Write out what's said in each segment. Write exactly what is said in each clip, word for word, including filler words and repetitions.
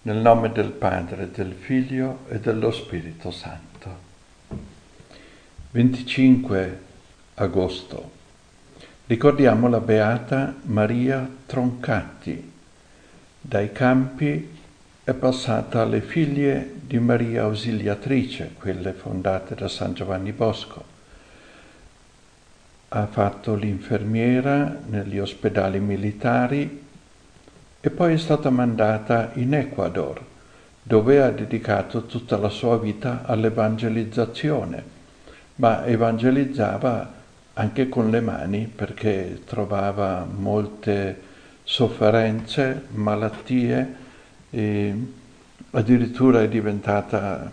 Nel nome del Padre, del Figlio e dello Spirito Santo. venticinque agosto. Ricordiamo la Beata Maria Troncati. Dai campi è passata alle figlie di Maria Ausiliatrice, quelle fondate da San Giovanni Bosco. Ha fatto l'infermiera negli ospedali militari e poi è stata mandata in Ecuador, dove ha dedicato tutta la sua vita all'evangelizzazione, ma evangelizzava anche con le mani perché trovava molte sofferenze, malattie e addirittura è diventata,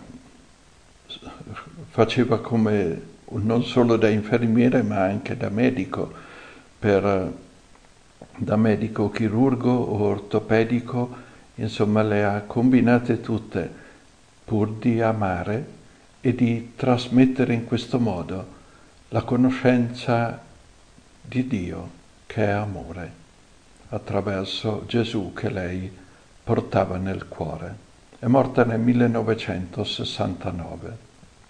faceva come non solo da infermiere ma anche da medico, per, da medico chirurgo o ortopedico, insomma le ha combinate tutte pur di amare e di trasmettere in questo modo la conoscenza di Dio che è amore attraverso Gesù che lei portava nel cuore. È morta nel millenovecentosessantanove.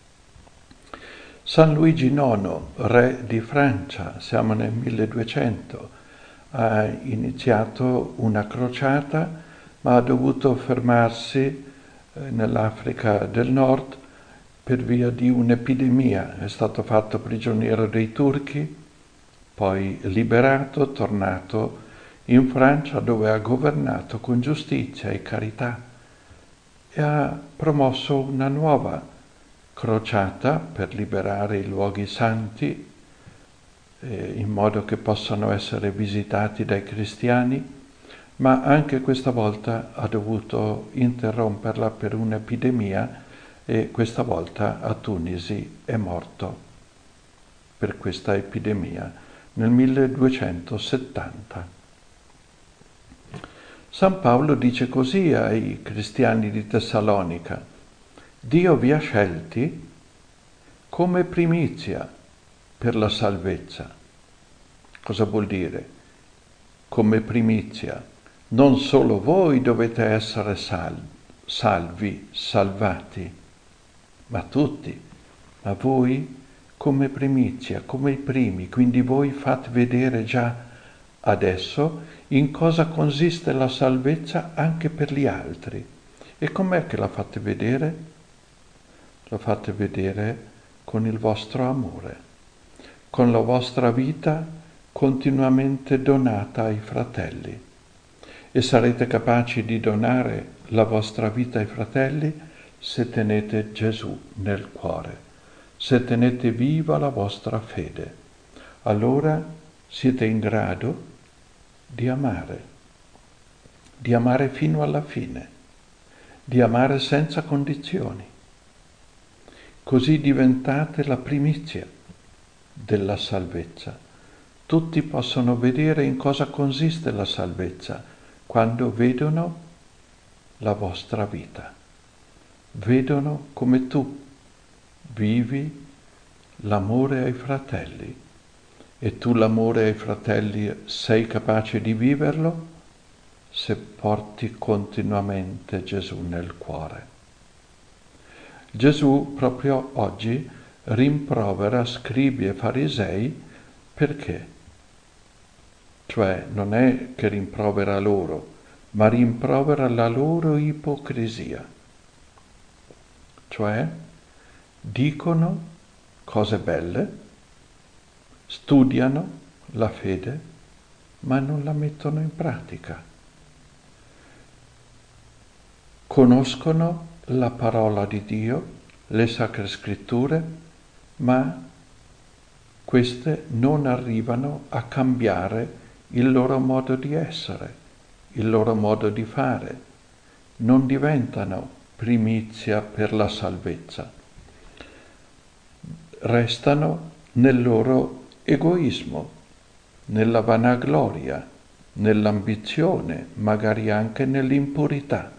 San Luigi nono, re di Francia, siamo nel milleduecento, ha iniziato una crociata, ma ha dovuto fermarsi nell'Africa del Nord per via di un'epidemia. È stato fatto prigioniero dei turchi, poi liberato, tornato in Francia dove ha governato con giustizia e carità e ha promosso una nuova crociata per liberare i luoghi santi eh, in modo che possano essere visitati dai cristiani, ma anche questa volta ha dovuto interromperla per un'epidemia e questa volta a Tunisi è morto per questa epidemia nel milleduecentosettanta. San Paolo dice così ai cristiani di Tessalonica: Dio vi ha scelti come primizia per la salvezza. Cosa vuol dire? Come primizia. Non solo voi dovete essere salvi, salvi, salvati, ma tutti. Ma voi come primizia, come i primi. Quindi voi fate vedere già adesso in cosa consiste la salvezza anche per gli altri. E com'è che la fate vedere? Lo fate vedere con il vostro amore, con la vostra vita continuamente donata ai fratelli. E sarete capaci di donare la vostra vita ai fratelli se tenete Gesù nel cuore, se tenete viva la vostra fede. Allora siete in grado di amare, di amare fino alla fine, di amare senza condizioni. Così diventate la primizia della salvezza. Tutti possono vedere in cosa consiste la salvezza quando vedono la vostra vita. Vedono come tu vivi l'amore ai fratelli e tu l'amore ai fratelli sei capace di viverlo se porti continuamente Gesù nel cuore. Gesù proprio oggi rimprovera scribi e farisei perché? Cioè non è che rimprovera loro, ma rimprovera la loro ipocrisia. Cioè dicono cose belle, studiano la fede, ma non la mettono in pratica. Conoscono la parola di Dio, le sacre scritture, ma queste non arrivano a cambiare il loro modo di essere, il loro modo di fare, non diventano primizia per la salvezza. Restano nel loro egoismo, nella vanagloria, nell'ambizione, magari anche nell'impurità.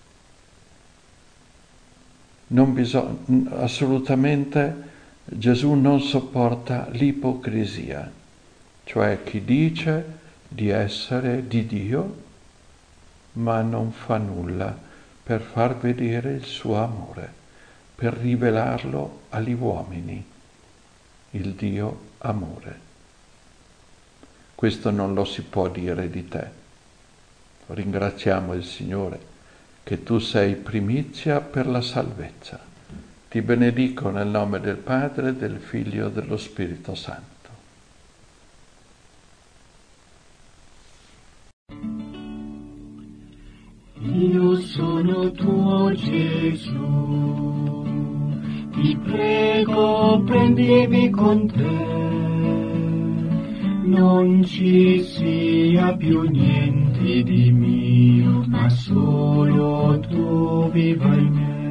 Non bisogna, assolutamente Gesù non sopporta l'ipocrisia, cioè chi dice di essere di Dio ma non fa nulla per far vedere il suo amore, per rivelarlo agli uomini, il Dio amore. Questo non lo si può dire di te. Ringraziamo il Signore che tu sei primizia per la salvezza. Ti benedico nel nome del Padre, del Figlio e dello Spirito Santo. Io sono tuo Gesù, ti prego prendimi con te, non ci sia più niente di mio, ma solo tu viva in me.